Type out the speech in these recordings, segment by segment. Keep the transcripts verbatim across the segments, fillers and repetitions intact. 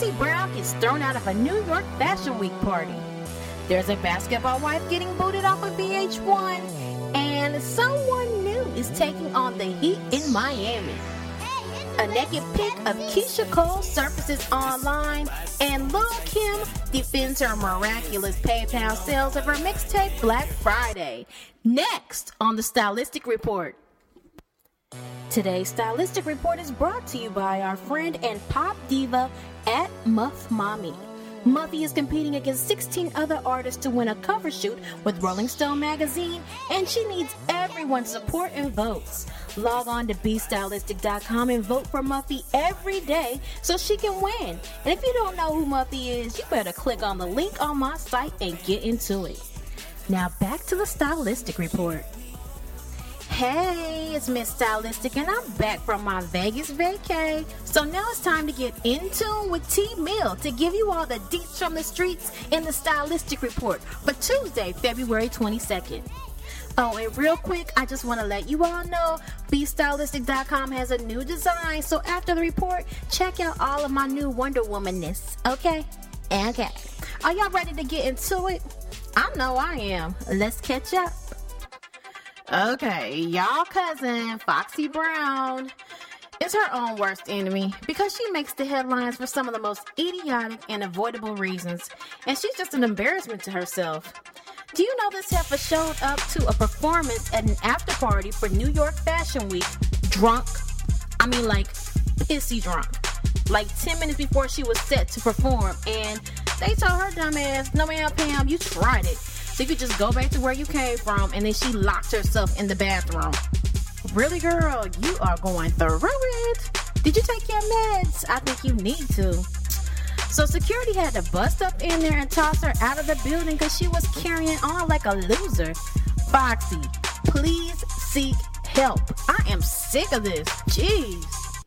Foxy Brown gets thrown out of a New York Fashion Week party. There's a basketball wife getting booted off of V H one. And someone new is taking on the heat in Miami. A naked pic of Keisha Cole surfaces online, and Lil' Kim defends her miraculous PayPal sales of her mixtape Black Friday. Next on the Stylistic Report. Today's Stylistic Report is brought to you by our friend and pop diva at Muff Mommy. Muffy is competing against sixteen other artists to win a cover shoot with Rolling Stone magazine, and she needs everyone's support and votes. Log on to be stylistic dot com and vote for Muffy every day so she can win. And if you don't know who Muffy is, you better click on the link on my site and get into it. Now back to the Stylistic Report. Hey, it's Miss Stylistic, and I'm back from my Vegas vacay. So now it's time to get in tune with T Mill to give you all the deets from the streets in the Stylistic Report for Tuesday, February twenty-second. Oh, and real quick, I just want to let you all know be stylistic dot com has a new design. So after the report, check out all of my new Wonder Woman-ness. Okay? Okay. Are y'all ready to get into it? I know I am. Let's catch up. Okay, y'all cousin, Foxy Brown, is her own worst enemy because she makes the headlines for some of the most idiotic and avoidable reasons, and she's just an embarrassment to herself. Do you know this heifer showed up to a performance at an after party for New York Fashion Week drunk? I mean, like, pissy drunk. Like ten minutes before she was set to perform, and they told her dumb ass, no ma'am, Pam, you tried it. So you could just go back to where you came from, and then she locked herself in the bathroom. Really, girl? You are going through it. Did you take your meds? I think you need to. So security had to bust up in there and toss her out of the building because she was carrying on like a loser. Foxy, please seek help. I am sick of this. Jeez.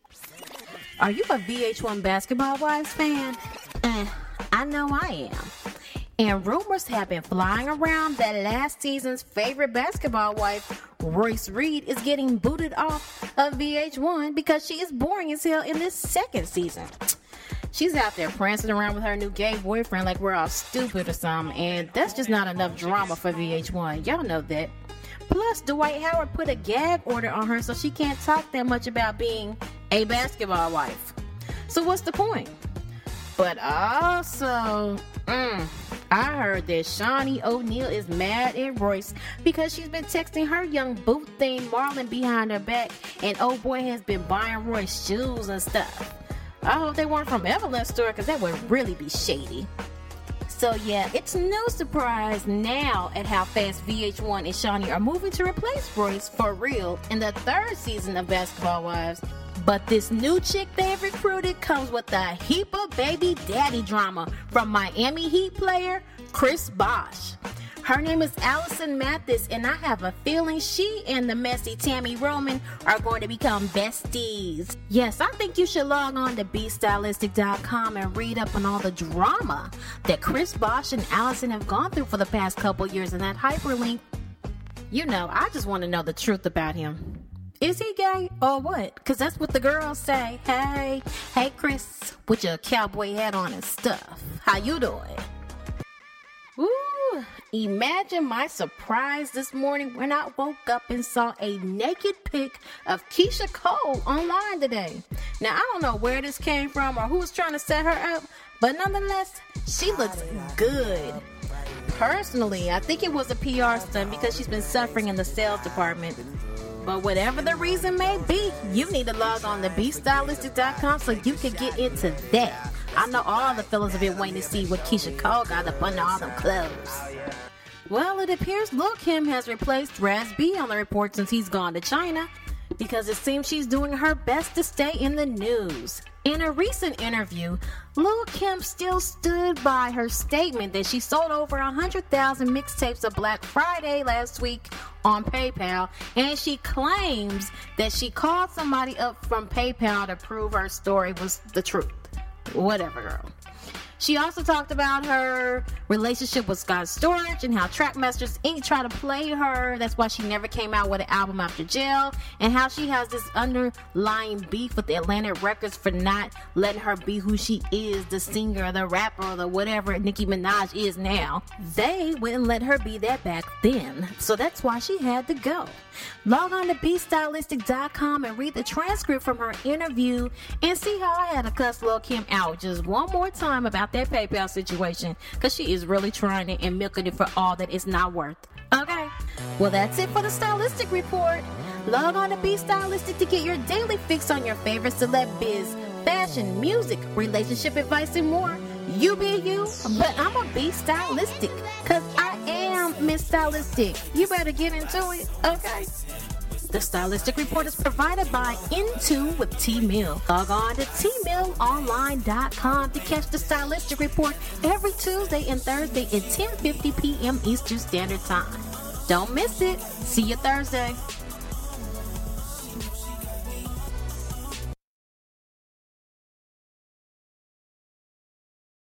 Are you a V H one Basketball Wives fan? Uh, I know I am. And rumors have been flying around that last season's favorite basketball wife, Royce Reed, is getting booted off of V H one because she is boring as hell in this second season. She's out there prancing around with her new gay boyfriend like we're all stupid or something, and that's just not enough drama for V H one. Y'all know that. Plus, Dwight Howard put a gag order on her so she can't talk that much about being a basketball wife. So what's the point? But also, mm, I heard that Shawnee O'Neal is mad at Royce because she's been texting her young boot thing Marlon behind her back, and old boy has been buying Royce shoes and stuff. I hope they weren't from Evelyn's store because that would really be shady. So yeah, it's no surprise now at how fast V H one and Shawnee are moving to replace Royce for real in the third season of Basketball Wives. But this new chick they've recruited comes with a heap of baby daddy drama from Miami Heat player Chris Bosh. Her name is Allison Mathis, and I have a feeling she and the messy Tammy Roman are going to become besties. Yes, I think you should log on to be stylistic dot com and read up on all the drama that Chris Bosh and Allison have gone through for the past couple years in that hyperlink. You know, I just want to know the truth about him. Is he gay or what? Because that's what the girls say. Hey, hey Chris, with your cowboy hat on and stuff. How you doing? Ooh, imagine my surprise this morning when I woke up and saw a naked pic of Keisha Cole online today. Now, I don't know where this came from or who was trying to set her up, but nonetheless, she looks good. Personally, I think it was a P R stunt because she's been suffering in the sales department. But whatever the reason may be, you need to log on to be stylistic dot com so you can get into that. I know all the fellas have been waiting to see what Keisha Cole got up under all them clothes. Well, it appears Lil' Kim has replaced Raz B on the report since he's gone to China, because it seems she's doing her best to stay in the news. In a recent interview, Lil' Kim still stood by her statement that she sold over one hundred thousand mixtapes of Black Friday last week on PayPal, and she claims that she called somebody up from PayPal to prove her story was the truth. Whatever, girl. She also talked about her relationship with Scott Storch and how Trackmasters Incorporated tried to play her. That's why she never came out with an album after jail, and how she has this underlying beef with the Atlantic Records for not letting her be who she is, the singer, the rapper, the whatever Nicki Minaj is now. They wouldn't let her be that back then, so that's why she had to go. Log on to be stylistic dot com and read the transcript from her interview and see how I had to cuss Lil' Kim out just one more time about that PayPal situation, because she is really trying it and milking it for all that it's not worth. Okay, well that's it for the Stylistic Report. Log on to Be Stylistic to get your daily fix on your favorite celeb biz, fashion, music, relationship advice, and more. You be you, but I'ma be stylistic, cause I am Miss Stylistic. You better get into it, okay? The Stylistic Report is provided by Intune with T-Mill. Log on to T Mill Online dot com to catch the Stylistic Report every Tuesday and Thursday at ten fifty p.m. Eastern Standard Time. Don't miss it. See you Thursday.